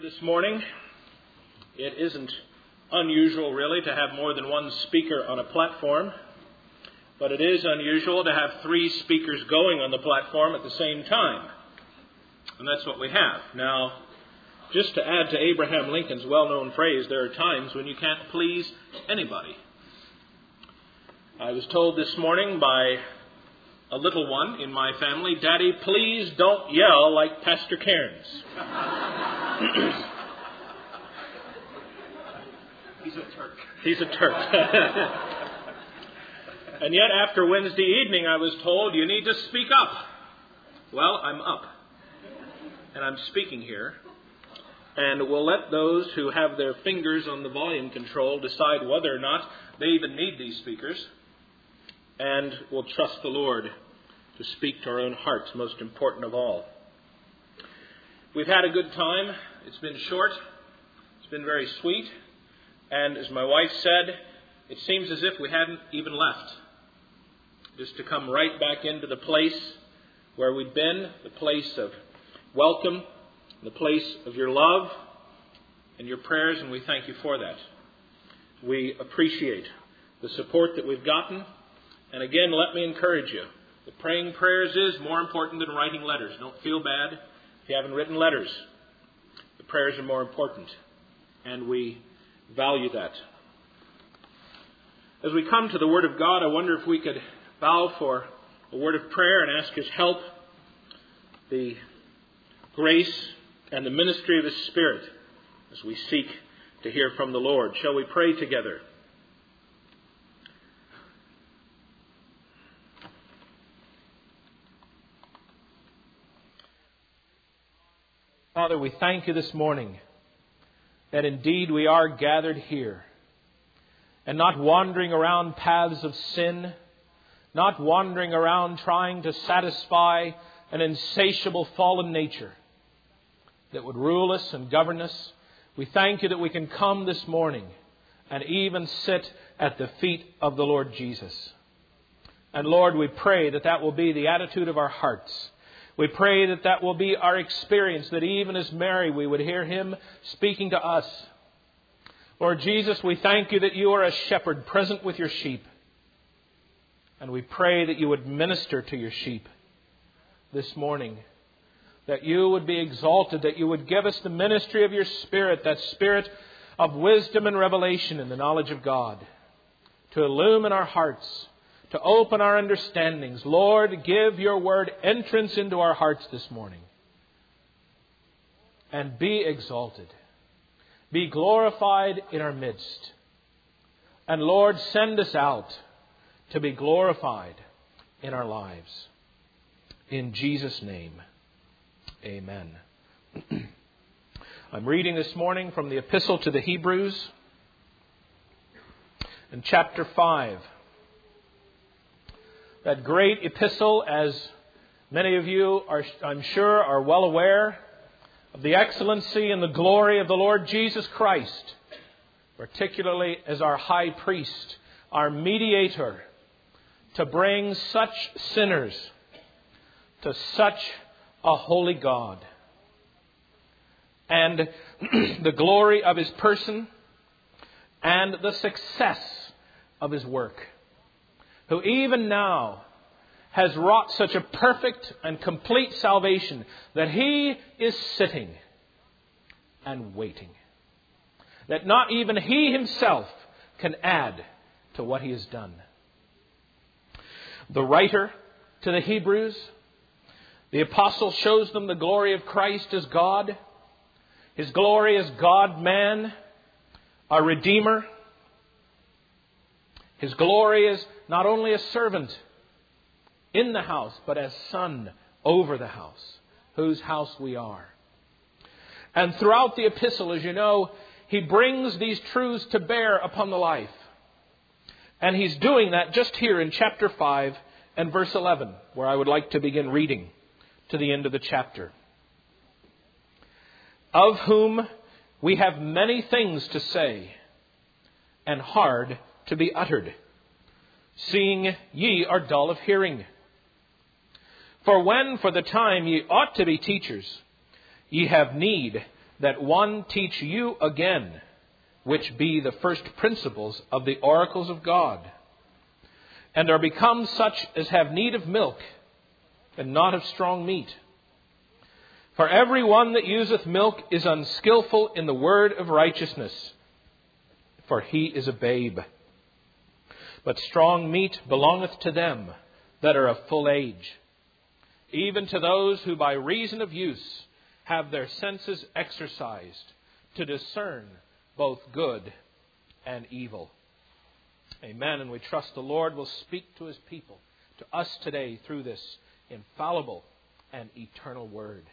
This morning. It isn't unusual, really, to have more than one speaker on a platform, but it is unusual to have three speakers going on the platform at the same time. And that's what we have. Now, just to add to Abraham Lincoln's well-known phrase, there are times when you can't please anybody. I was told this morning by a little one in my family, "Daddy, please don't yell like Pastor Cairns." He's a Turk. And yet after Wednesday evening I was told, "You need to speak up." Well, I'm up. And I'm speaking here. And we'll let those who have their fingers on the volume control decide whether or not they even need these speakers. And we'll trust the Lord to speak to our own hearts, most important of all. We've had a good time. It's been short. It's been very sweet. And as my wife said, it seems as if we hadn't even left. Just to come right back into the place where we've been, the place of welcome, the place of your love and your prayers, and we thank you for that. We appreciate the support that we've gotten. And again, let me encourage you. The praying prayers is more important than writing letters. Don't feel bad if you haven't written letters. The prayers are more important, and we value that. As we come to the Word of God, I wonder if we could bow for a word of prayer and ask His help, the grace and the ministry of His Spirit as we seek to hear from the Lord. Shall we pray together? Father, we thank you this morning that indeed we are gathered here and not wandering around paths of sin, not wandering around trying to satisfy an insatiable fallen nature that would rule us and govern us. We thank you that we can come this morning and even sit at the feet of the Lord Jesus. And Lord, we pray that that will be the attitude of our hearts. We pray that that will be our experience, that even as Mary, we would hear Him speaking to us. Lord Jesus, we thank you that you are a shepherd present with your sheep. And we pray that you would minister to your sheep this morning, that you would be exalted, that you would give us the ministry of your Spirit, that Spirit of wisdom and revelation in the knowledge of God, to illumine our hearts, to open our understandings. Lord, give your word entrance into our hearts this morning. And be exalted. Be glorified in our midst. And Lord, send us out to be glorified in our lives. In Jesus' name, amen. I'm reading this morning from the Epistle to the Hebrews in chapter 5. That great epistle, as many of you are, I'm sure, are well aware of the excellency and the glory of the Lord Jesus Christ, particularly as our high priest, our mediator, to bring such sinners to such a holy God. And the glory of His person and the success of His work, who even now has wrought such a perfect and complete salvation that He is sitting and waiting, that not even He Himself can add to what He has done. The writer to the Hebrews, the apostle, shows them the glory of Christ as God, His glory as God-man, our Redeemer. His glory is not only a servant in the house, but as Son over the house, whose house we are. And throughout the epistle, as you know, he brings these truths to bear upon the life. And he's doing that just here in chapter 5 and verse 11, where I would like to begin reading to the end of the chapter. Of whom we have many things to say, and hard to be uttered, seeing ye are dull of hearing. For when for the time ye ought to be teachers, ye have need that one teach you again, which be the first principles of the oracles of God, and are become such as have need of milk, and not of strong meat. For every one that useth milk is unskillful in the word of righteousness, for he is a babe. But strong meat belongeth to them that are of full age, even to those who by reason of use have their senses exercised to discern both good and evil. Amen. And we trust the Lord will speak to His people, to us today, through this infallible and eternal word.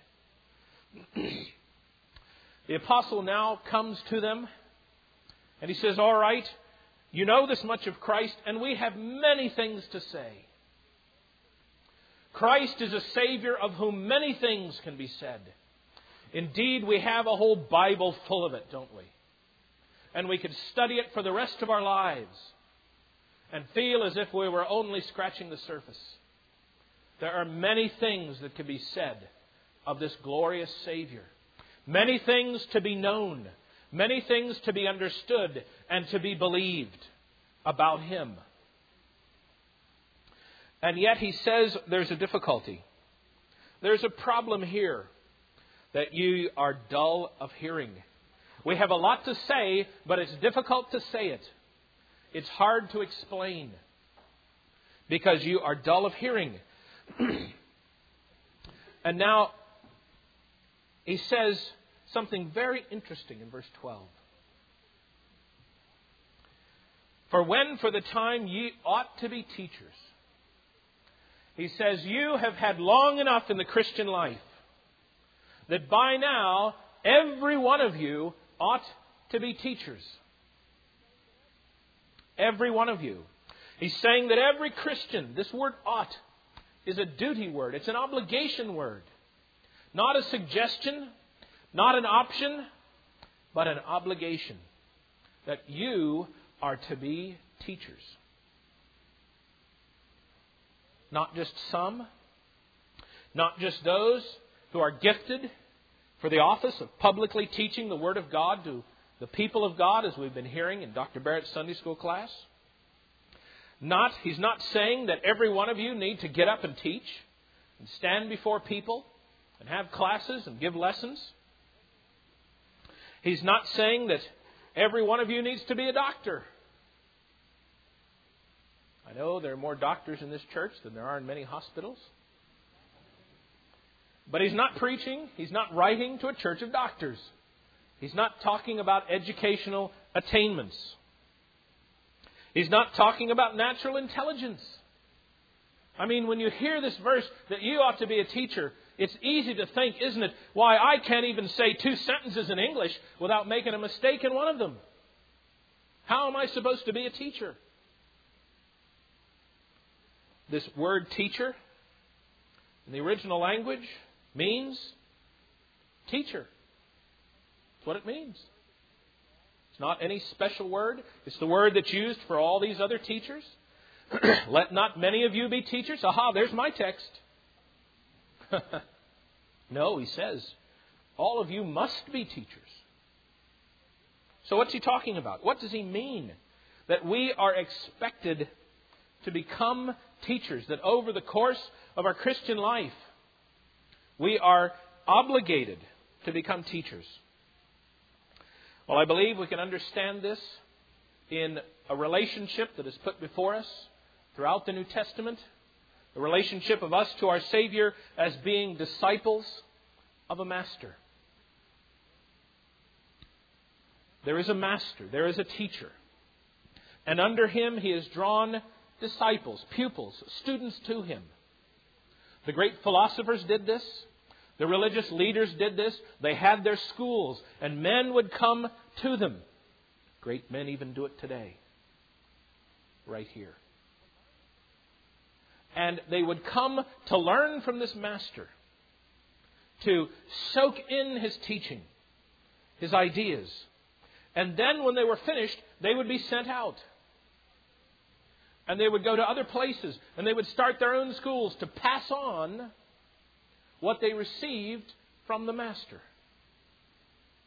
The apostle now comes to them and he says, all right, you know this much of Christ, and we have many things to say. Christ is a Savior of whom many things can be said. Indeed, we have a whole Bible full of it, don't we? And we could study it for the rest of our lives and feel as if we were only scratching the surface. There are many things that can be said of this glorious Savior. Many things to be known. Many things to be understood and to be believed about Him. And yet he says there's a difficulty. There's a problem here, that you are dull of hearing. We have a lot to say, but it's difficult to say it. It's hard to explain because you are dull of hearing. And now he says something very interesting in verse 12. For when for the time ye ought to be teachers. He says, you have had long enough in the Christian life that by now every one of you ought to be teachers. Every one of you. He's saying that every Christian, this word ought, is a duty word. It's an obligation word. Not a suggestion, not an option, but an obligation. That you are to be teachers. Not just some, not just those who are gifted for the office of publicly teaching the Word of God to the people of God, as we've been hearing in Dr. Barrett's Sunday School class. He's not saying that every one of you need to get up and teach and stand before people and have classes and give lessons. He's not saying that every one of you needs to be a doctor. I know there are more doctors in this church than there are in many hospitals. But he's not preaching, he's not writing to a church of doctors. He's not talking about educational attainments. He's not talking about natural intelligence. I mean, when you hear this verse that you ought to be a teacher, it's easy to think, isn't it, why I can't even say 2 sentences in English without making a mistake in one of them. How am I supposed to be a teacher? This word teacher in the original language means teacher. That's what it means. It's not any special word. It's the word that's used for all these other teachers. Let not many of you be teachers. Aha, there's my text. No, he says, all of you must be teachers. So what's he talking about? What does he mean? That we are expected to become teachers, that over the course of our Christian life, we are obligated to become teachers. Well, I believe we can understand this in a relationship that is put before us throughout the New Testament, the relationship of us to our Savior as being disciples of a master. There is a master, there is a teacher, and under him he has drawn disciples, pupils, students to him. The great philosophers did this. The religious leaders did this. They had their schools, and men would come to them. Great men even do it today, right here. And they would come to learn from this master, to soak in his teaching, his ideas. And then when they were finished, they would be sent out. And they would go to other places, and they would start their own schools to pass on what they received from the master.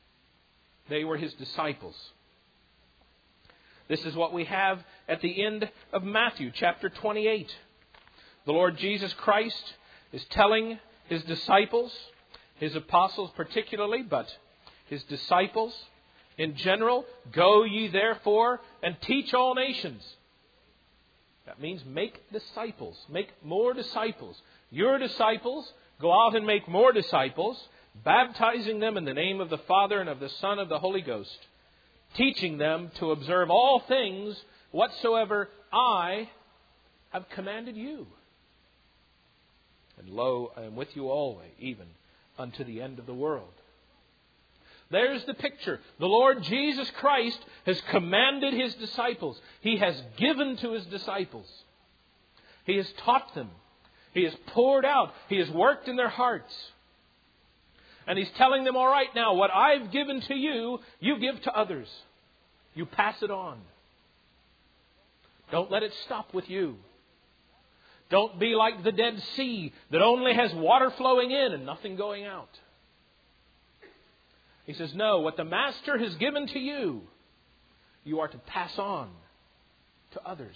They were His disciples. This is what we have at the end of Matthew chapter 28. The Lord Jesus Christ is telling His disciples, His apostles particularly, but His disciples in general, "Go ye therefore and teach all nations." That means make disciples. Make more disciples. Your disciples, go out and make more disciples, baptizing them in the name of the Father and of the Son and of the Holy Ghost, teaching them to observe all things whatsoever I have commanded you. And lo, I am with you always, even unto the end of the world. There's the picture. The Lord Jesus Christ has commanded His disciples. He has given to His disciples. He has taught them. He has poured out. He has worked in their hearts. And He's telling them, all right, now, what I've given to you, you give to others. You pass it on. Don't let it stop with you. Don't be like the Dead Sea that only has water flowing in and nothing going out. He says, no, what the Master has given to you, you are to pass on to others.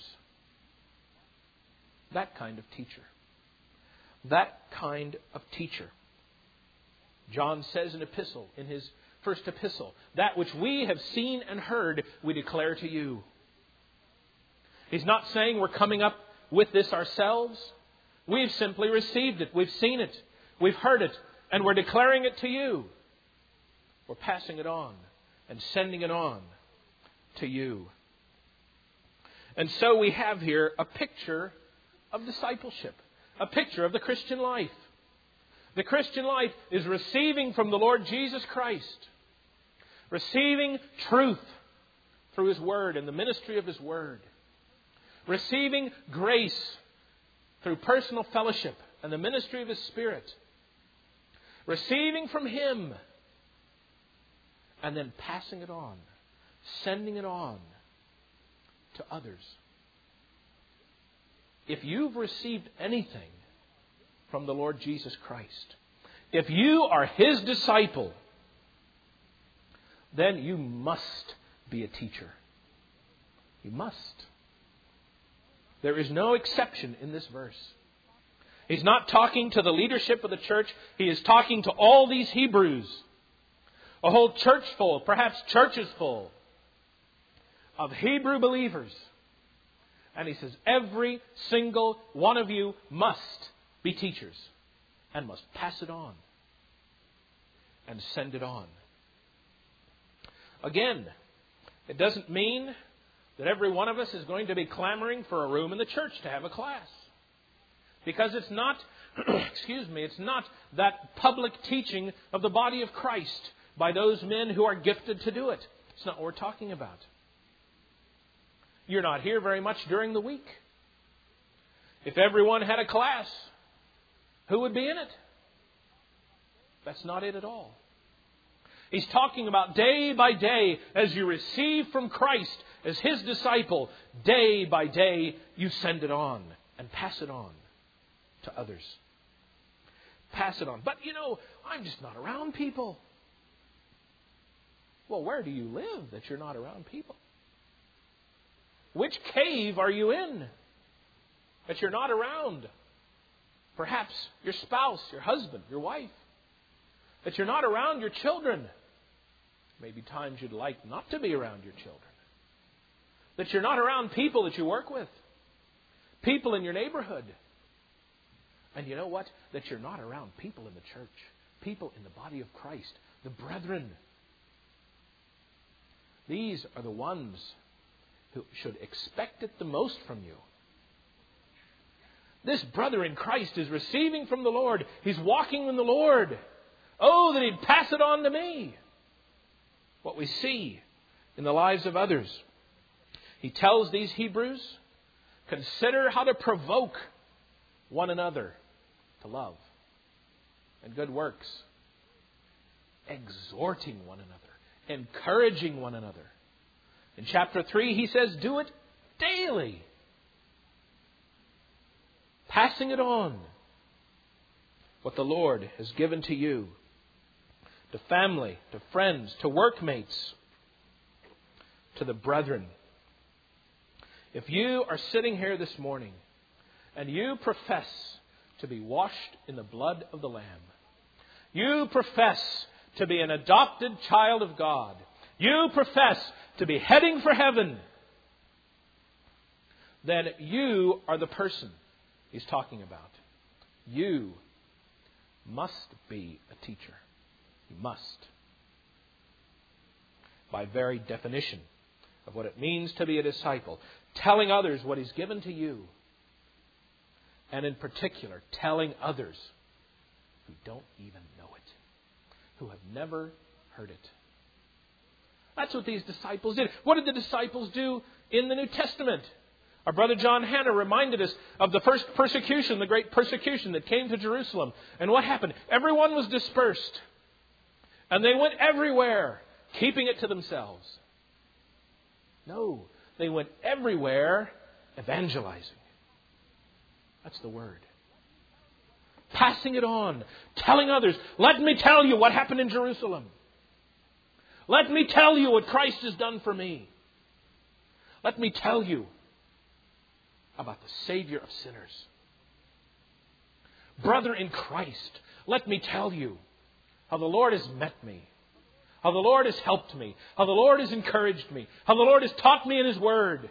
That kind of teacher. That kind of teacher. John says in his first epistle, that which we have seen and heard, we declare to you. He's not saying we're coming up with this ourselves. We've simply received it. We've seen it. We've heard it. And we're declaring it to you. We're passing it on and sending it on to you. And so we have here a picture of discipleship. A picture of the Christian life. The Christian life is receiving from the Lord Jesus Christ. Receiving truth through His Word and the ministry of His Word. Receiving grace through personal fellowship and the ministry of His Spirit. Receiving from Him and then passing it on, sending it on to others. If you've received anything from the Lord Jesus Christ, if you are His disciple, then you must be a teacher. You must. There is no exception in this verse. He's not talking to the leadership of the church. He is talking to all these Hebrews. A whole church full, perhaps churches full, of Hebrew believers. And He says, every single one of you must be teachers and must pass it on and send it on. Again, it doesn't mean that every one of us is going to be clamoring for a room in the church to have a class. Because it's not, it's not that public teaching of the body of Christ by those men who are gifted to do it. It's not what we're talking about. You're not here very much during the week. If everyone had a class, who would be in it? That's not it at all. He's talking about day by day, as you receive from Christ as His disciple, day by day you send it on and pass it on to others. Pass it on. But I'm just not around people. Well, where do you live that you're not around people? Which cave are you in that you're not around? Perhaps your spouse, your husband, your wife. That you're not around your children. Maybe times you'd like not to be around your children. That you're not around people that you work with. People in your neighborhood. And you know what? That you're not around people in the church. People in the body of Christ. The brethren. These are the ones who should expect it the most from you. This brother in Christ is receiving from the Lord. He's walking in the Lord. Oh, that He'd pass it on to me. What we see in the lives of others. He tells these Hebrews, consider how to provoke one another to love and good works. Exhorting one another. Encouraging one another. In chapter 3, he says, do it daily. Passing it on. What the Lord has given to you. to family, to friends, to workmates, to the brethren. If you are sitting here this morning and you profess to be washed in the blood of the Lamb, you profess to be an adopted child of God, you profess to be heading for heaven, then you are the person he's talking about. You must be a teacher. You must. By very definition of what it means to be a disciple, telling others what he's given to you, and in particular, telling others who don't even know it, who have never heard it. That's what these disciples did. What did the disciples do in the New Testament? Our brother John Hanna reminded us of the first persecution, the great persecution that came to Jerusalem. And what happened? Everyone was dispersed. And they went everywhere, keeping it to themselves. No, they went everywhere evangelizing. That's the word. Passing it on, telling others, let me tell you what happened in Jerusalem. Let me tell you what Christ has done for me. Let me tell you about the Savior of sinners. Brother in Christ, let me tell you how the Lord has met me, how the Lord has helped me, how the Lord has encouraged me, how the Lord has taught me in His Word.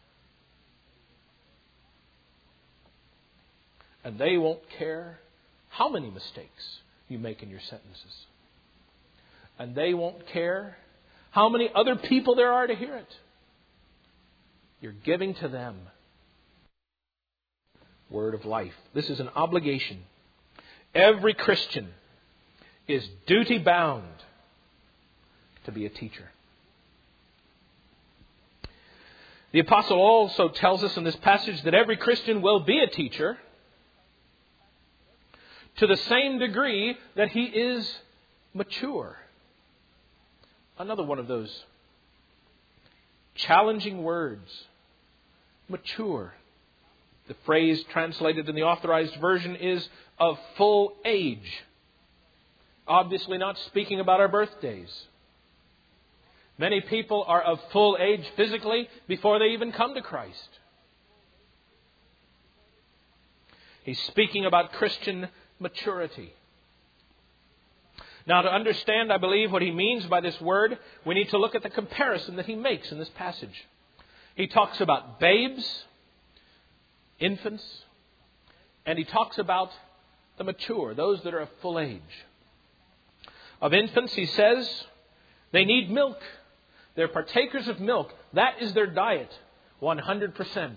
And they won't care how many mistakes you make in your sentences. And they won't care how many other people there are to hear it. You're giving to them word of life. This is an obligation. Every Christian is duty bound to be a teacher. The apostle also tells us in this passage that every Christian will be a teacher to the same degree that he is mature. Another one of those challenging words. Mature. The phrase translated in the Authorized Version is of full age. Obviously not speaking about our birthdays. Many people are of full age physically before they even come to Christ. He's speaking about Christian maturity. Now, to understand, I believe, what he means by this word, we need to look at the comparison that he makes in this passage. He talks about babes, infants, and he talks about the mature, those that are of full age. Of infants, he says, they need milk. They're partakers of milk. That is their diet, 100%.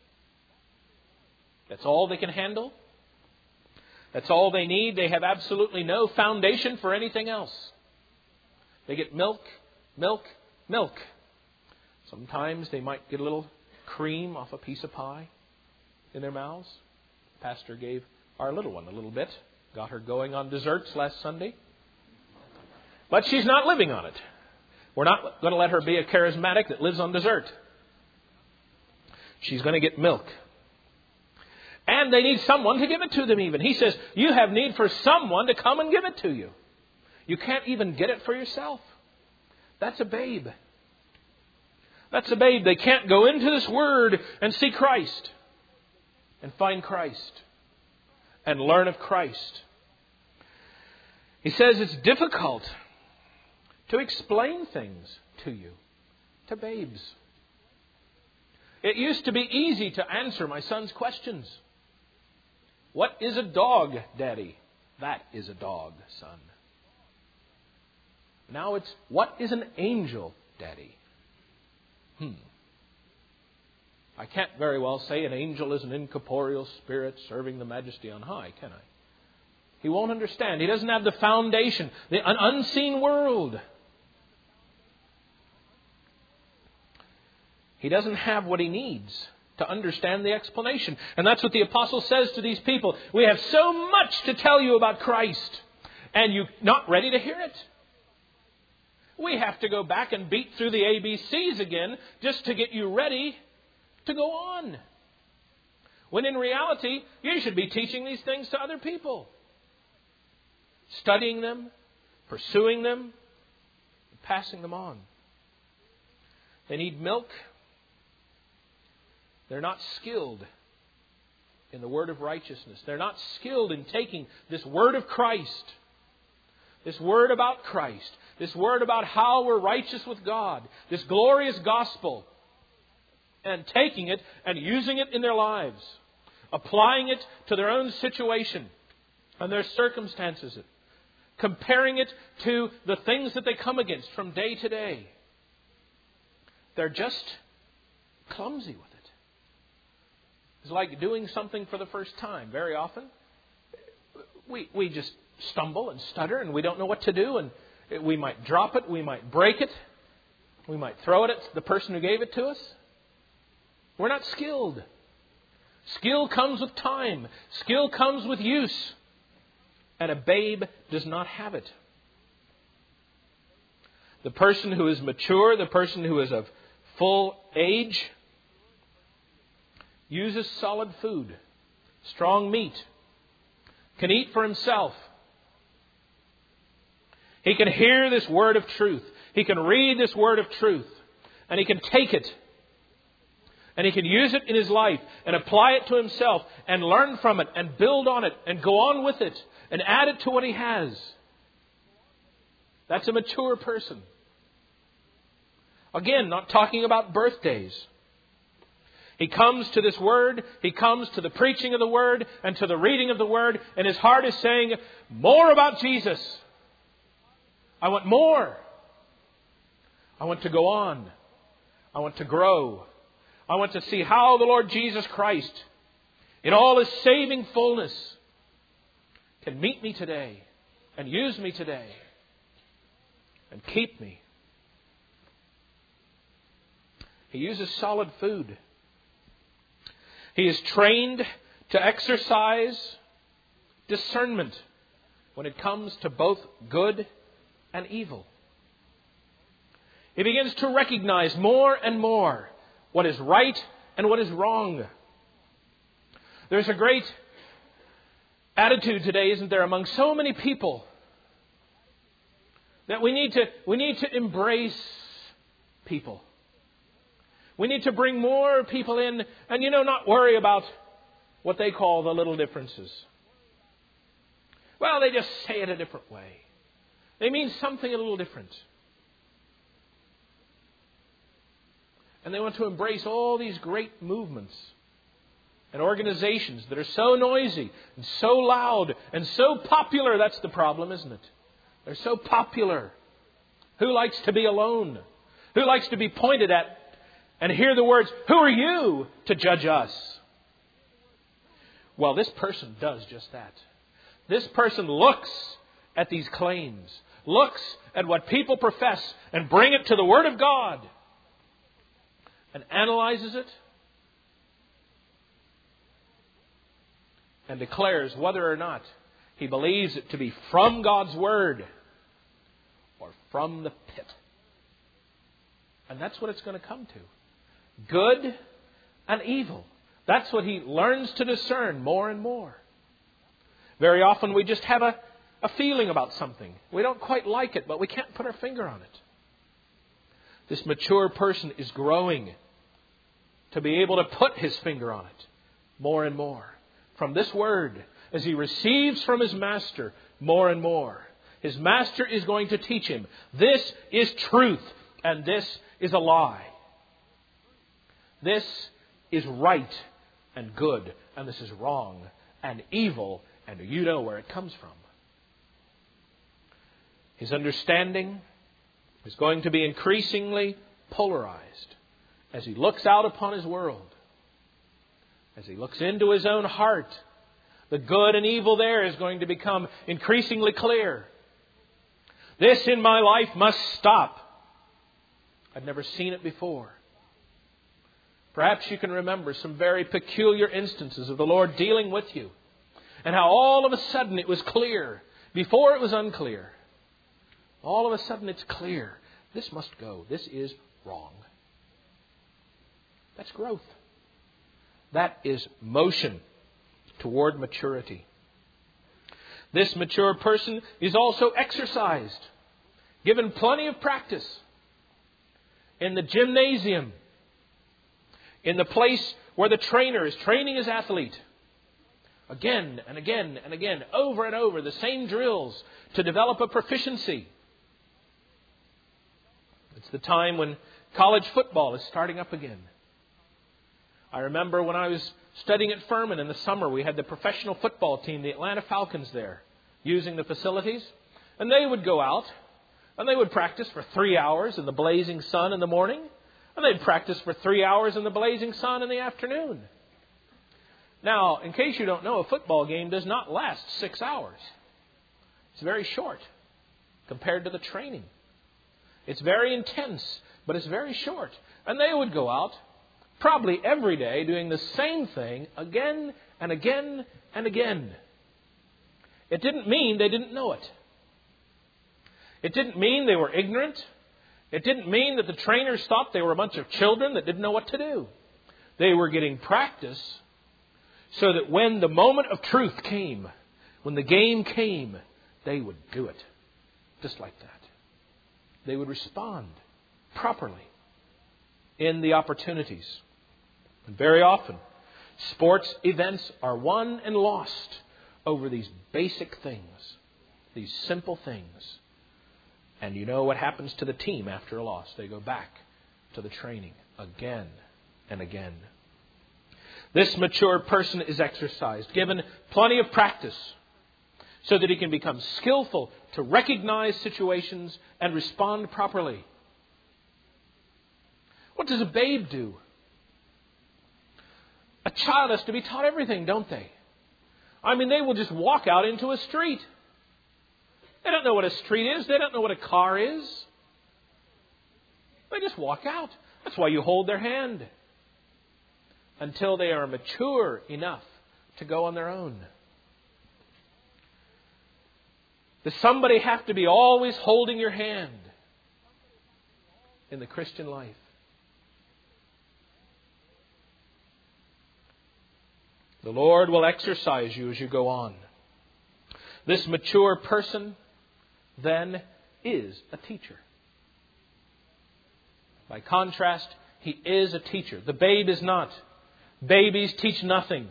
That's all they can handle. That's all they need. They have absolutely no foundation for anything else. They get milk, milk, milk. Sometimes they might get a little cream off a piece of pie in their mouths. Pastor gave our little one a little bit. Got her going on desserts last Sunday. But she's not living on it. We're not going to let her be a charismatic that lives on dessert. She's going to get milk. And they need someone to give it to them even. He says, you have need for someone to come and give it to you. You can't even get it for yourself. That's a babe. That's a babe. They can't go into this Word and see Christ and find Christ and learn of Christ. He says it's difficult to explain things to you, to babes. It used to be easy to answer my son's questions. What is a dog, Daddy? That is a dog, son. Now it's, what is an angel, Daddy? I can't very well say an angel is an incorporeal spirit serving the majesty on high, can I? He won't understand. He doesn't have the foundation, an unseen world. He doesn't have what he needs to understand the explanation. And that's what the apostle says to these people. We have so much to tell you about Christ, and you're not ready to hear it. We have to go back and beat through the ABCs again just to get you ready to go on. When in reality, you should be teaching these things to other people. Studying them, pursuing them, passing them on. They need milk. They're not skilled in the word of righteousness. They're not skilled in taking this word of Christ, this word about Christ, this word about how we're righteous with God, this glorious gospel, and taking it and using it in their lives, applying it to their own situation and their circumstances, comparing it to the things that they come against from day to day. They're just clumsy with it. It's like doing something for the first time. Very often, we just stumble and stutter and we don't know what to do, and we might drop it, we might break it, we might throw it at the person who gave it to us. We're not skilled. Skill comes with time. Skill comes with use. And a babe does not have it. The person who is mature, the person who is of full age, uses solid food, strong meat, can eat for himself. He can hear this word of truth. He can read this word of truth. And he can take it. And he can use it in his life and apply it to himself and learn from it and build on it and go on with it and add it to what he has. That's a mature person. Again, not talking about birthdays. He comes to this word, he comes to the preaching of the word and to the reading of the word, and his heart is saying, more about Jesus. I want more. I want to go on. I want to grow. I want to see how the Lord Jesus Christ, in all His saving fullness, can meet me today and use me today and keep me. He uses solid food. He is trained to exercise discernment when it comes to both good and evil. He begins to recognize more and more what is right and what is wrong. There's a great attitude today, isn't there, among so many people, that we need to embrace people. We need to bring more people in and, not worry about what they call the little differences. Well, they just say it a different way. They mean something a little different. And they want to embrace all these great movements and organizations that are so noisy and so loud and so popular. That's the problem, isn't it? They're so popular. Who likes to be alone? Who likes to be pointed at and hear the words, "Who are you to judge us?" Well, this person does just that. This person looks at these claims, looks at what people profess and bring it to the Word of God and analyzes it and declares whether or not he believes it to be from God's Word or from the pit. And that's what it's going to come to. Good and evil. That's what he learns to discern more and more. Very often we just have a feeling about something. We don't quite like it, but we can't put our finger on it. This mature person is growing to be able to put his finger on it more and more. From this word, as he receives from his master more and more, his master is going to teach him, this is truth and this is a lie. This is right and good, and this is wrong and evil, and you know where it comes from. His understanding is going to be increasingly polarized as he looks out upon his world, as he looks into his own heart. The good and evil there is going to become increasingly clear. This in my life must stop. I've never seen it before. Perhaps you can remember some very peculiar instances of the Lord dealing with you, and how all of a sudden it was clear. Before it was unclear. All of a sudden it's clear. This must go. This is wrong. That's growth. That is motion toward maturity. This mature person is also exercised, given plenty of practice in the gymnasium, in the place where the trainer is training his athlete. Again and again and again, over and over, the same drills to develop a proficiency. It's the time when college football is starting up again. I remember when I was studying at Furman in the summer, we had the professional football team, the Atlanta Falcons there, using the facilities. And they would go out and they would practice for 3 hours in the blazing sun in the morning. And they'd practice for 3 hours in the blazing sun in the afternoon. Now, in case you don't know, a football game does not last 6 hours. It's very short compared to the training. It's very intense, but it's very short. And they would go out probably every day doing the same thing again and again and again. It didn't mean they didn't know it. It didn't mean they were ignorant. It didn't mean that the trainers thought they were a bunch of children that didn't know what to do. They were getting practice so that when the moment of truth came, when the game came, they would do it just like that. They would respond properly in the opportunities. And very often, sports events are won and lost over these basic things, these simple things. And you know what happens to the team after a loss? They go back to the training again and again. This mature person is exercised, given plenty of practice, so that he can become skillful to recognize situations and respond properly. What does a babe do? A child has to be taught everything, don't they? I mean, they will just walk out into a street. They don't know what a street is. They don't know what a car is. They just walk out. That's why you hold their hand until they are mature enough to go on their own. Does somebody have to be always holding your hand in the Christian life? The Lord will exercise you as you go on. This mature person then is a teacher. By contrast, he is a teacher. The babe is not. Babies teach nothing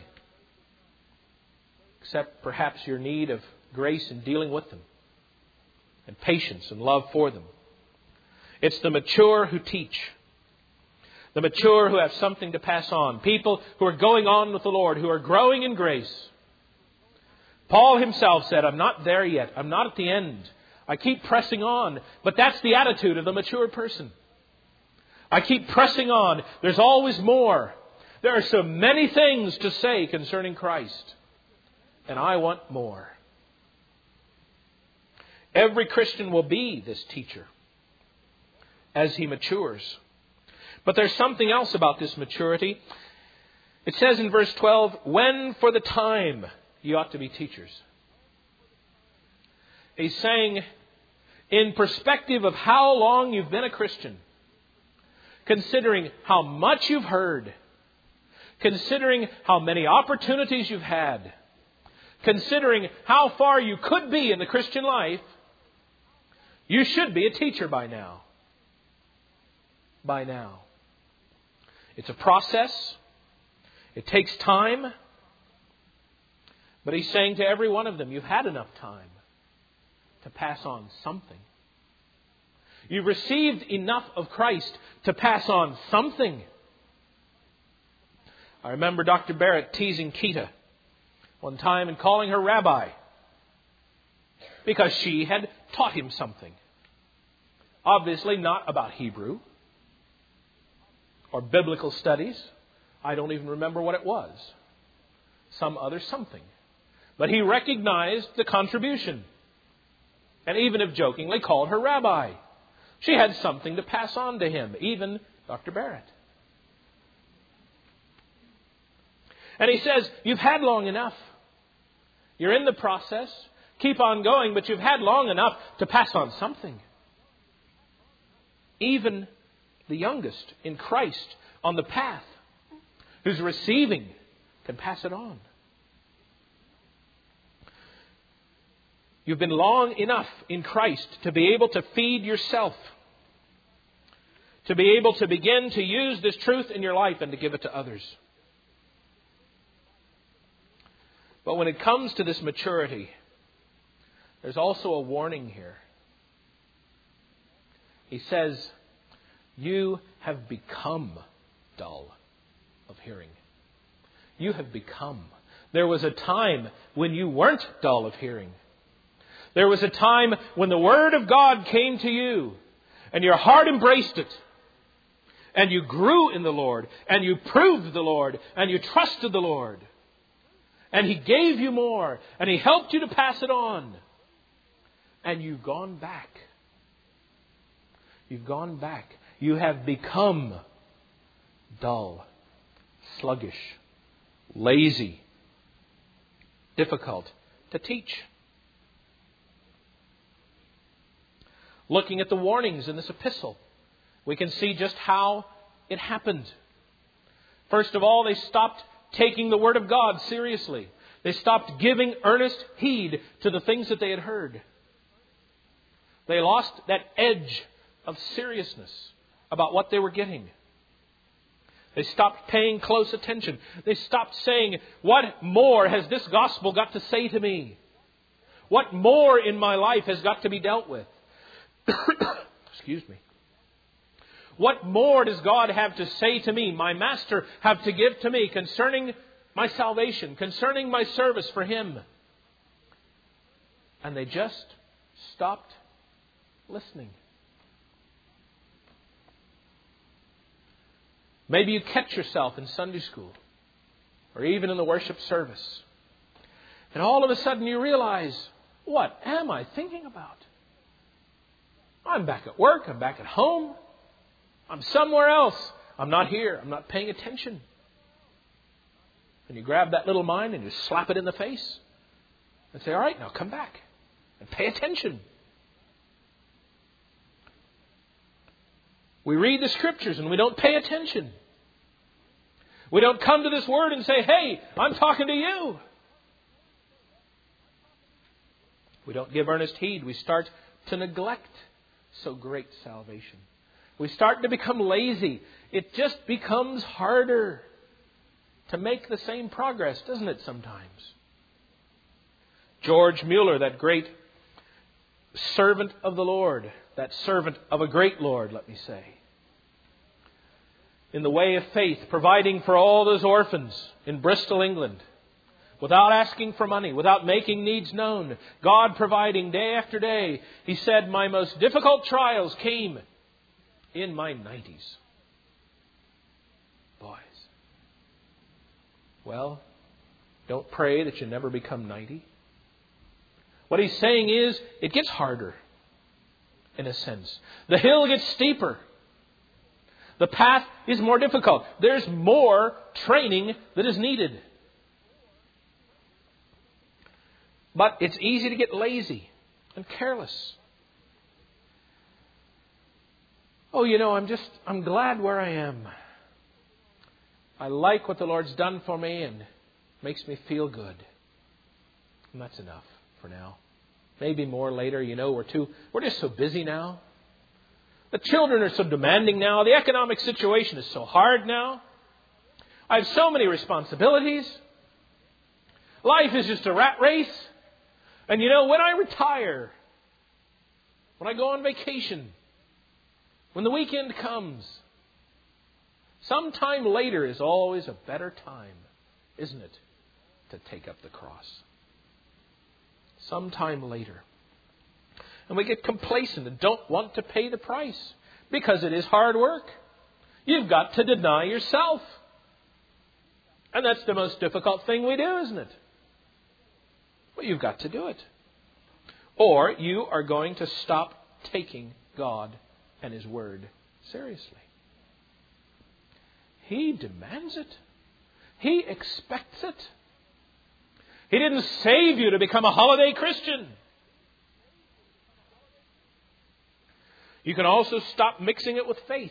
except perhaps your need of grace in dealing with them and patience and love for them. It's the mature who teach. The mature who have something to pass on. People who are going on with the Lord, who are growing in grace. Paul himself said, I'm not there yet. I'm not at the end. I keep pressing on. But that's the attitude of the mature person. I keep pressing on. There's always more. There are so many things to say concerning Christ. And I want more. Every Christian will be this teacher as he matures. But there's something else about this maturity. It says in verse 12, when for the time you ought to be teachers. He's saying, in perspective of how long you've been a Christian, considering how much you've heard, considering how many opportunities you've had, considering how far you could be in the Christian life, you should be a teacher by now. By now. It's a process. It takes time. But he's saying to every one of them, you've had enough time to pass on something. You've received enough of Christ to pass on something. I remember Dr. Barrett teasing Keita one time and calling her rabbi because she had taught him something. Obviously not about Hebrew or biblical studies. I don't even remember what it was. Some other something. But he recognized the contribution. And even if jokingly called her rabbi. She had something to pass on to him, even Dr. Barrett. And he says, you've had long enough. You're in the process. Keep on going, but you've had long enough to pass on something. Even the youngest in Christ on the path, who's receiving, can pass it on. You've been long enough in Christ to be able to feed yourself, to be able to begin to use this truth in your life and to give it to others. But when it comes to this maturity, there's also a warning here. He says, you have become dull of hearing. You have become. There was a time when you weren't dull of hearing. There was a time when the Word of God came to you and your heart embraced it. And you grew in the Lord and you proved the Lord and you trusted the Lord. And He gave you more and He helped you to pass it on. And you've gone back. You've gone back. You have become dull, sluggish, lazy, difficult to teach. Looking at the warnings in this epistle, we can see just how it happened. First of all, they stopped taking the Word of God seriously. They stopped giving earnest heed to the things that they had heard. They lost that edge of seriousness about what they were getting. They stopped paying close attention. They stopped saying, what more has this gospel got to say to me? What more in my life has got to be dealt with? Excuse me. What more does God have to say to me, my Master have to give to me concerning my salvation, concerning my service for Him? And they just stopped listening. Maybe you catch yourself in Sunday school or even in the worship service. And all of a sudden you realize, what am I thinking about? I'm back at work. I'm back at home. I'm somewhere else. I'm not here. I'm not paying attention. And you grab that little mind and you slap it in the face and say, all right, now come back and pay attention. We read the Scriptures and we don't pay attention. We don't come to this Word and say, hey, I'm talking to you. We don't give earnest heed. We start to neglect so great salvation. We start to become lazy. It just becomes harder to make the same progress, doesn't it, sometimes? George Mueller, that great servant of the Lord, that servant of a great Lord, let me say, in the way of faith, providing for all those orphans in Bristol, England, without asking for money, without making needs known, God providing day after day. He said, my most difficult trials came in my 90s. Boys. Well, don't pray that you never become 90. What he's saying is, it gets harder, in a sense. The hill gets steeper. The path is more difficult. There's more training that is needed. But it's easy to get lazy and careless. Oh, I'm glad where I am. I like what the Lord's done for me and makes me feel good. And that's enough for now. Maybe more later. We're just so busy now. The children are so demanding now. The economic situation is so hard now. I have so many responsibilities. Life is just a rat race. And when I retire, when I go on vacation, when the weekend comes, sometime later is always a better time, isn't it, to take up the cross? Sometime later. And we get complacent and don't want to pay the price because it is hard work. You've got to deny yourself. And that's the most difficult thing we do, isn't it? Well, you've got to do it. Or you are going to stop taking God and His Word seriously. He demands it. He expects it. He didn't save you to become a holiday Christian. You can also stop mixing it with faith.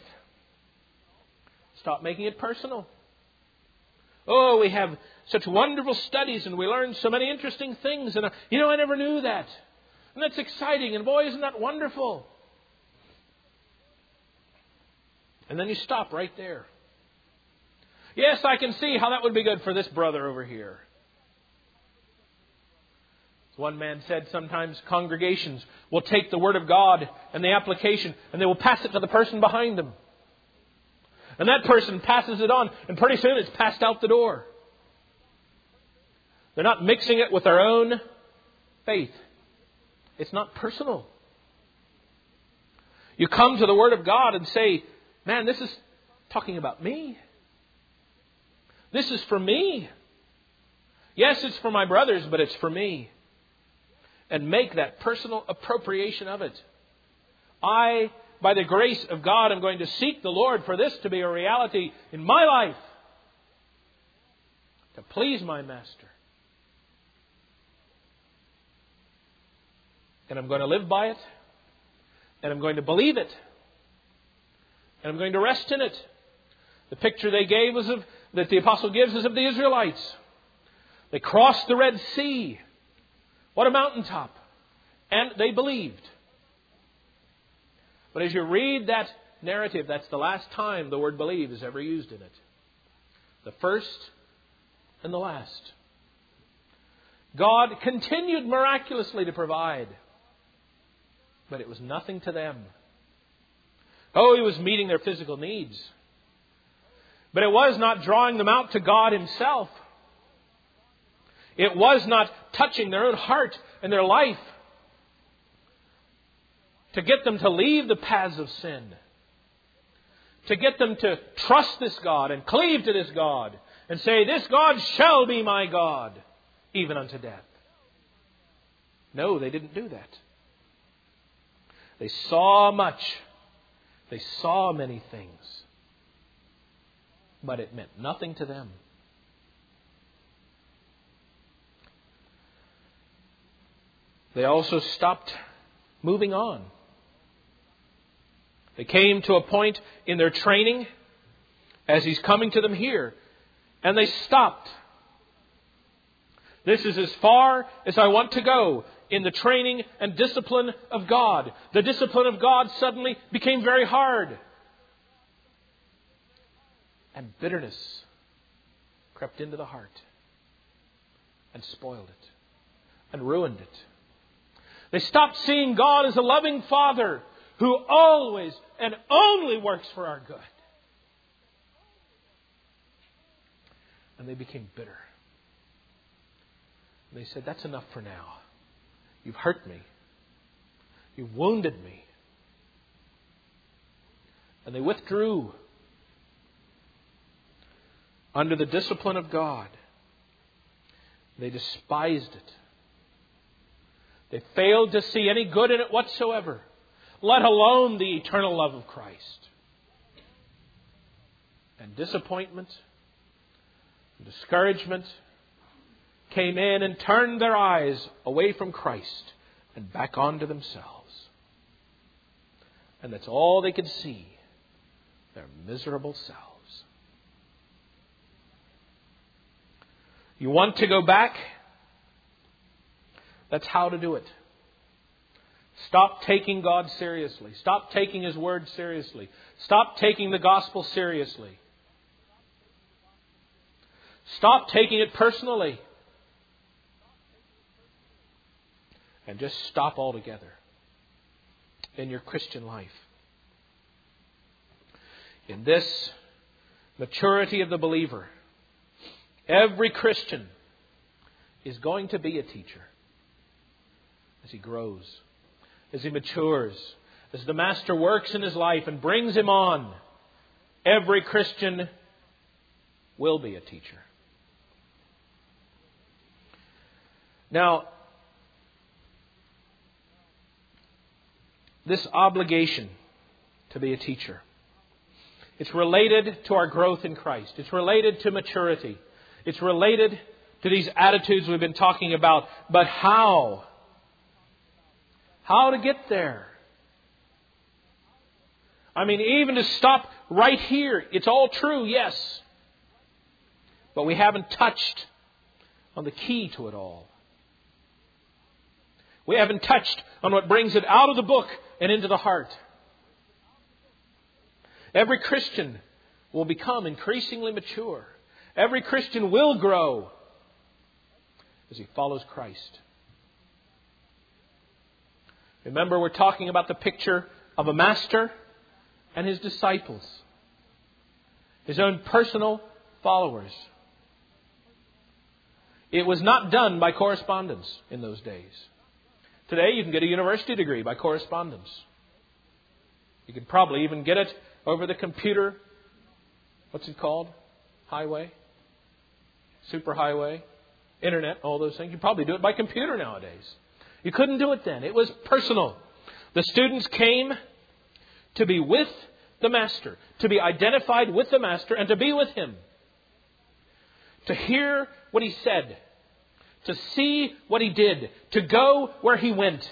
Stop making it personal. Oh, we have such wonderful studies and we learn so many interesting things. And I never knew that. And that's exciting. And boy, isn't that wonderful? And then you stop right there. Yes, I can see how that would be good for this brother over here. As one man said, sometimes congregations will take the Word of God and the application and they will pass it to the person behind them. And that person passes it on, and pretty soon it's passed out the door. They're not mixing it with their own faith. It's not personal. You come to the Word of God and say, man, this is talking about me. This is for me. Yes, it's for my brothers, but it's for me. And make that personal appropriation of it. By the grace of God, I'm going to seek the Lord for this to be a reality in my life. To please my Master. And I'm going to live by it. And I'm going to believe it. And I'm going to rest in it. The picture they gave was that the apostle gives is of the Israelites. They crossed the Red Sea. What a mountaintop. And they believed. But as you read that narrative, that's the last time the word believe is ever used in it. The first and the last. God continued miraculously to provide. But it was nothing to them. Oh, He was meeting their physical needs. But it was not drawing them out to God Himself. It was not touching their own heart and their life to get them to leave the paths of sin. To get them to trust this God and cleave to this God and say, this God shall be my God, even unto death. No, they didn't do that. They saw much. They saw many things. But it meant nothing to them. They also stopped moving on. They came to a point in their training, as He's coming to them here, and they stopped. This is as far as I want to go in the training and discipline of God. The discipline of God suddenly became very hard. And bitterness crept into the heart and spoiled it and ruined it. They stopped seeing God as a loving Father who always and only works for our good. And they became bitter. And they said, that's enough for now. You've hurt me. You've wounded me. And they withdrew under the discipline of God. They despised it. They failed to see any good in it whatsoever, let alone the eternal love of Christ. And disappointment and discouragement came in and turned their eyes away from Christ and back onto themselves. And that's all they could see, their miserable selves. You want to go back? That's how to do it. Stop taking God seriously. Stop taking His Word seriously. Stop taking the gospel seriously. Stop taking it personally. And just stop altogether in your Christian life. In this maturity of the believer, every Christian is going to be a teacher as he grows, as he matures, as the Master works in his life and brings him on. Every Christian will be a teacher. Now, this obligation to be a teacher, it's related to our growth in Christ. It's related to maturity. It's related to these attitudes we've been talking about. But how? How to get there? I mean, even to stop right here, it's all true, yes. But we haven't touched on the key to it all. We haven't touched on what brings it out of the book and into the heart. Every Christian will become increasingly mature. Every Christian will grow as he follows Christ. Remember, we're talking about the picture of a master and his disciples, his own personal followers. It was not done by correspondence in those days. Today you can get a university degree by correspondence. You can probably even get it over the computer. What's it called? Highway? Superhighway? Internet? All those things. You probably do it by computer nowadays. You couldn't do it then. It was personal. The students came to be with the Master, to be identified with the Master and to be with Him. To hear what He said, to see what He did, to go where He went.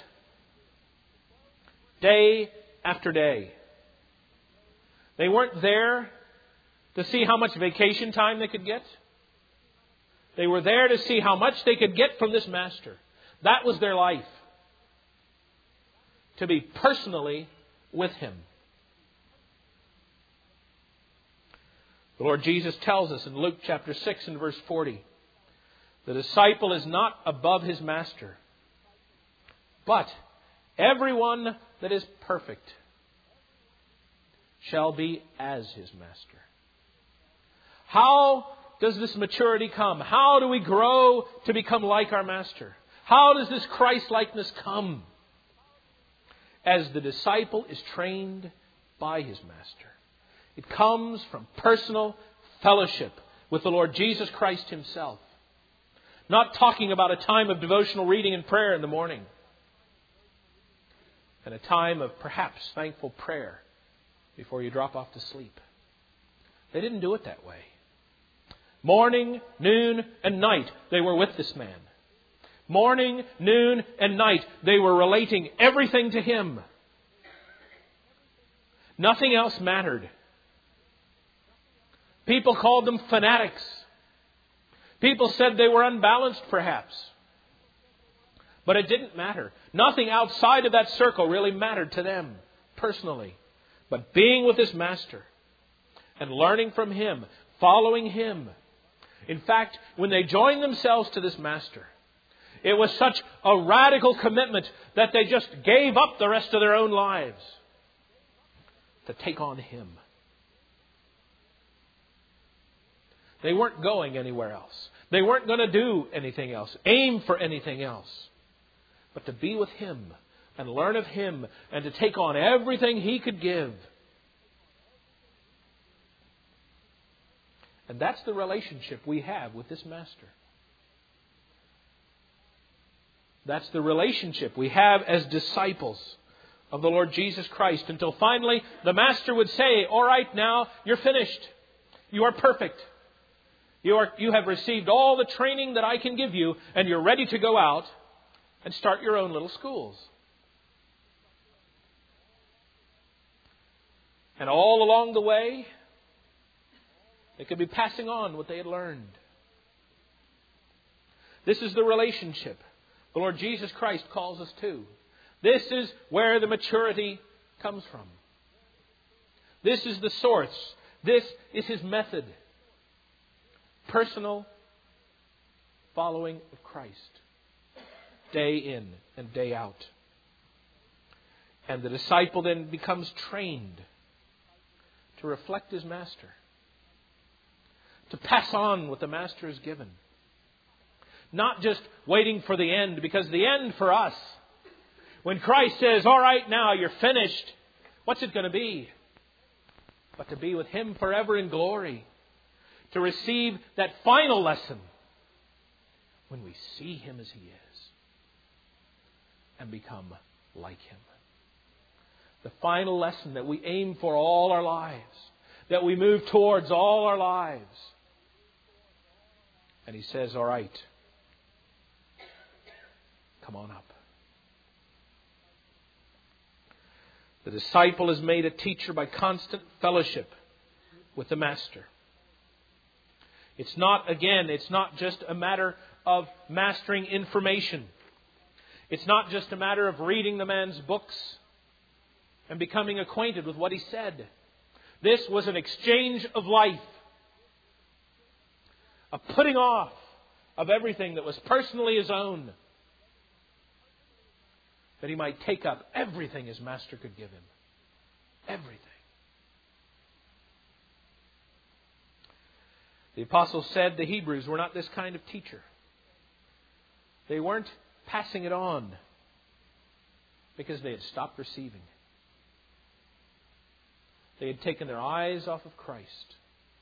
Day after day. They weren't there to see how much vacation time they could get. They were there to see how much they could get from this Master. That was their life. To be personally with Him. The Lord Jesus tells us in Luke chapter 6 and verse 40, the disciple is not above his master, but everyone that is perfect shall be as his master. How does this maturity come? How do we grow to become like our Master? How does this Christ-likeness come? As the disciple is trained by his Master. It comes from personal fellowship with the Lord Jesus Christ Himself. Not talking about a time of devotional reading and prayer in the morning. And a time of perhaps thankful prayer before you drop off to sleep. They didn't do it that way. Morning, noon, and night they were with this man. Morning, noon, and night they were relating everything to Him. Nothing else mattered. People called them fanatics. People said they were unbalanced perhaps. But it didn't matter. Nothing outside of that circle really mattered to them personally. But being with this Master and learning from Him, following Him. In fact, when they joined themselves to this Master, it was such a radical commitment that they just gave up the rest of their own lives to take on Him. They weren't going anywhere else. They weren't going to do anything else, aim for anything else. But to be with Him and learn of Him and to take on everything He could give. And that's the relationship we have with this Master. That's the relationship we have as disciples of the Lord Jesus Christ. Until finally the Master would say, all right, now you're finished. You are perfect. You have received all the training that I can give you, and you're ready to go out and start your own little schools. And all along the way, they could be passing on what they had learned. This is the relationship the Lord Jesus Christ calls us to. This is where the maturity comes from. This is the source. This is His method. Personal following of Christ. Day in and day out. And the disciple then becomes trained to reflect his Master. To pass on what the Master has given. Not just waiting for the end, because the end for us, when Christ says, all right, now you're finished, what's it going to be? But to be with Him forever in glory. To receive that final lesson when we see Him as He is and become like Him. The final lesson that we aim for all our lives, that we move towards all our lives. And He says, all right, come on up. The disciple is made a teacher by constant fellowship with the Master. It's not just a matter of mastering information. It's not just a matter of reading the man's books and becoming acquainted with what he said. This was an exchange of life. A putting off of everything that was personally his own, that he might take up everything his master could give him. Everything. The apostle said the Hebrews were not this kind of teacher. They weren't passing it on because they had stopped receiving. They had taken their eyes off of Christ.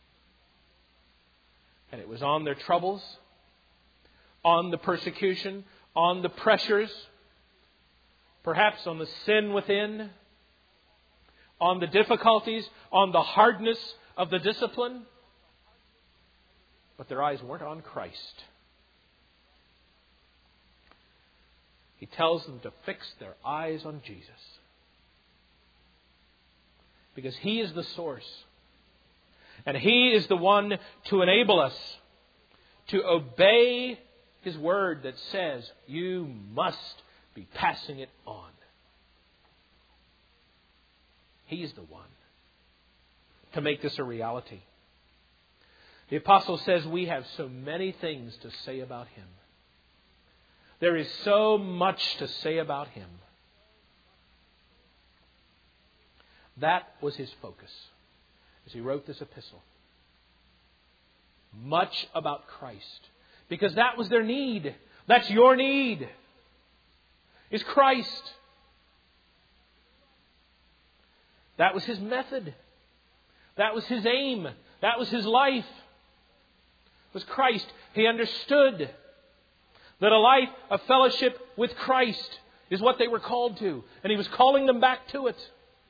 And it was on their troubles, on the persecution, on the pressures, perhaps on the sin within, on the difficulties, on the hardness of the discipline. But their eyes weren't on Christ. He tells them to fix their eyes on Jesus. Because He is the source. And He is the one to enable us to obey His word that says, you must be passing it on. He is the one to make this a reality. The apostle says we have so many things to say about Him. There is so much to say about Him. That was his focus as he wrote this epistle. Much about Christ. Because that was their need. That's your need. Is Christ. That was his method. That was his aim. That was his life. Was Christ. He understood that a life of fellowship with Christ is what they were called to. And he was calling them back to it.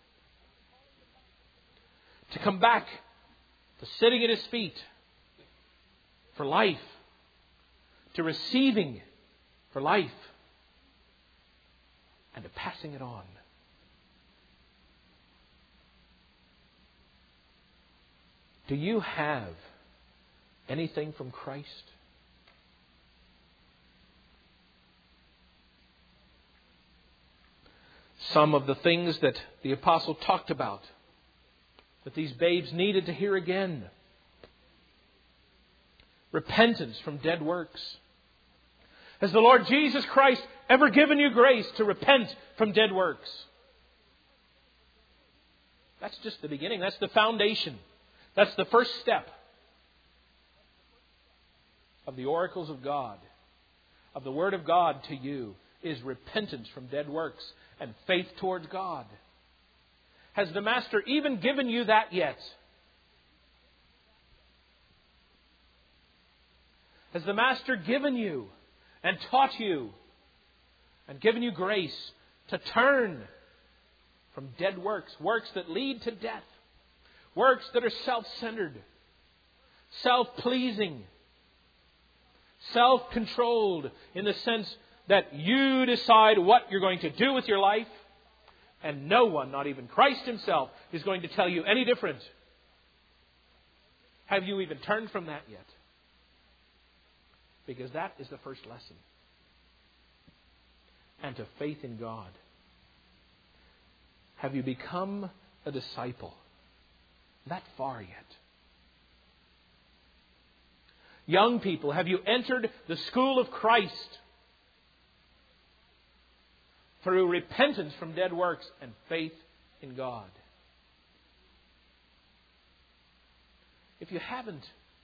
To come back to sitting at His feet for life. To receiving for life. And to passing it on. Do you have anything from Christ? Some of the things that the apostle talked about, that these babes needed to hear again. Repentance from dead works. Has the Lord Jesus Christ ever given you grace to repent from dead works? That's just the beginning. That's the foundation. That's the first step of the oracles of God, of the Word of God to you, is repentance from dead works and faith towards God. Has the Master even given you that yet? Has the Master given you and taught you and given you grace to turn from dead works, works that lead to death, works that are self-centered, self-pleasing, self-controlled in the sense that you decide what you're going to do with your life, and no one, not even Christ Himself, is going to tell you any different. Have you even turned from that yet? Because that is the first lesson. And to faith in God. Have you become a disciple? That far yet? Young people, have you entered the school of Christ through repentance from dead works and faith in God? If you haven't,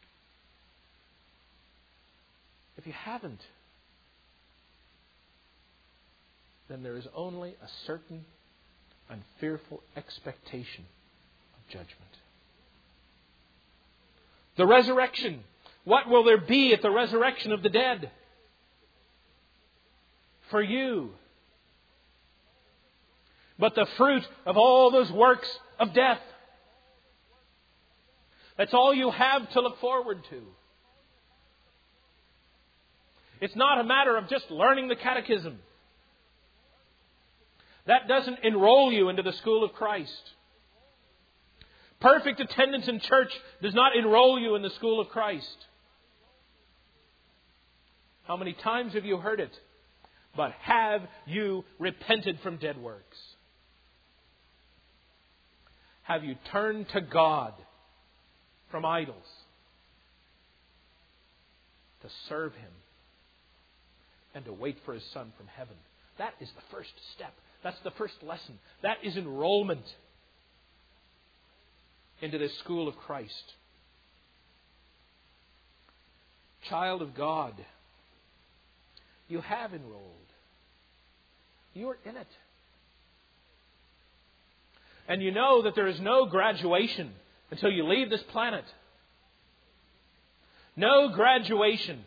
then there is only a certain and fearful expectation of judgment. The resurrection. What will there be at the resurrection of the dead? For you. But the fruit of all those works of death. That's all you have to look forward to. It's not a matter of just learning the catechism. That doesn't enroll you into the school of Christ. Perfect attendance in church does not enroll you in the school of Christ. How many times have you heard it? but have you repented from dead works? Have you turned to God from idols to serve Him and to wait for His Son from heaven? That is the first step. That's the first lesson. That is enrollment into this school of Christ. Child of God, you have enrolled. You are in it. And you know that there is no graduation until you leave this planet. No graduation.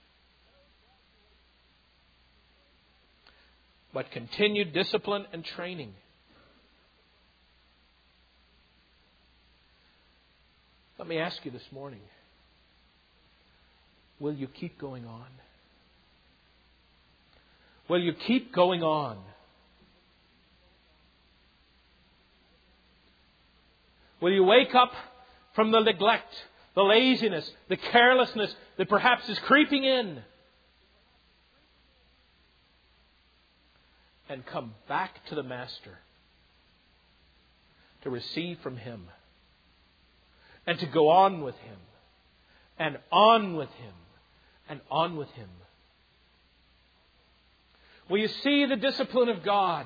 But continued discipline and training. Let me ask you this morning, will you keep going on? Will you keep going on? Will you wake up from the neglect, the laziness, the carelessness that perhaps is creeping in and come back to the Master to receive from Him and to go on with Him and on with Him and on with Him? Will you see the discipline of God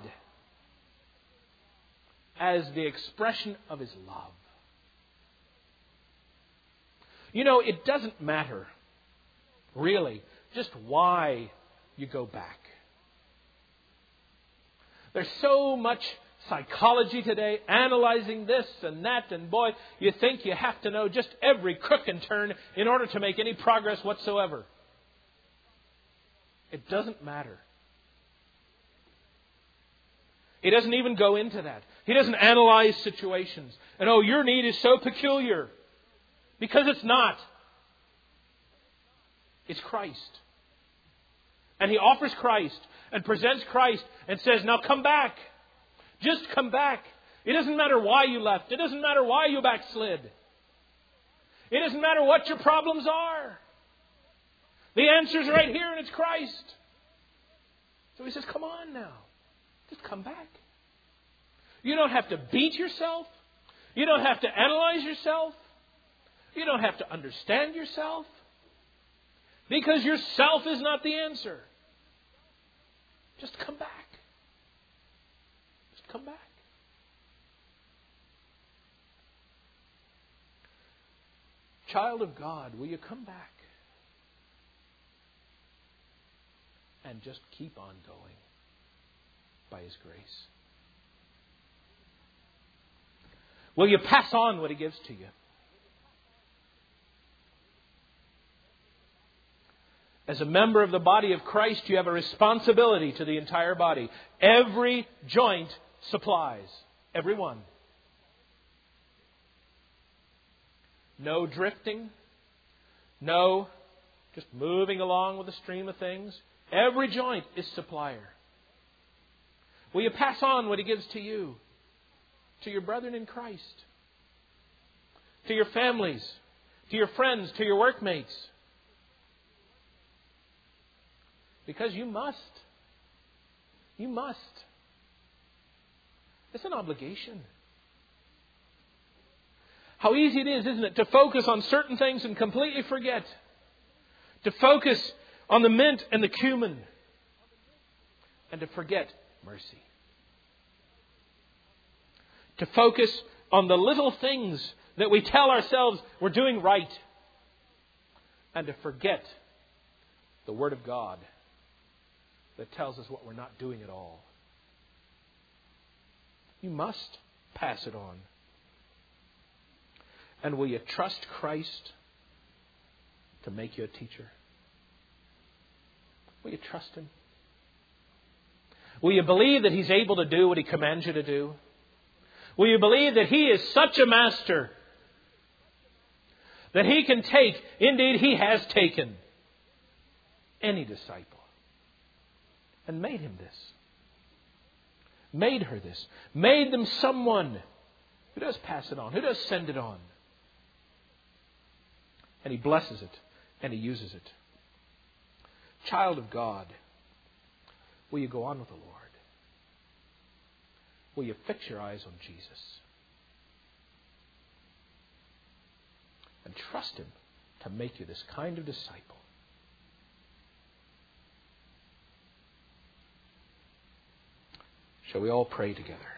as the expression of His love? You know, it doesn't matter, really, just why you go back. There's so much psychology today, analyzing this and that, and boy, you think you have to know just every crook and turn in order to make any progress whatsoever. It doesn't matter. He doesn't even go into that. He doesn't analyze situations. And your need is so peculiar. Because it's not. It's Christ. And He offers Christ and presents Christ and says, now come back. Just come back. It doesn't matter why you left. It doesn't matter why you backslid. It doesn't matter what your problems are. The answer's right here, and it's Christ. So He says, come on now. Just come back. You don't have to beat yourself. You don't have to analyze yourself. You don't have to understand yourself. Because yourself is not the answer. Just come back. Just come back. Child of God, will you come back? And just keep on going by His grace. Will you pass on what He gives to you? As a member of the body of Christ, you have a responsibility to the entire body. Every joint supplies. Every one. No drifting. No just moving along with the stream of things. Every joint is supplier. Will you pass on what He gives to you? To your brethren in Christ? To your families? To your friends? To your workmates? Because you must. You must. It's an obligation. How easy it is, isn't it, to focus on certain things and completely forget. To focus on the mint and the cumin. And to forget mercy. To focus on the little things that we tell ourselves we're doing right. And to forget the Word of God that tells us what we're not doing at all. You must pass it on. And will you trust Christ to make you a teacher? Will you trust Him? Will you believe that He's able to do what He commands you to do? Will you believe that He is such a master that He can take, indeed He has taken, any disciple and made him this. Made her this. Made them someone who does pass it on, who does send it on. And He blesses it and He uses it. Child of God, Will you go on with the Lord? Will you fix your eyes on Jesus? And trust Him to make you this kind of disciple. Shall we all pray together?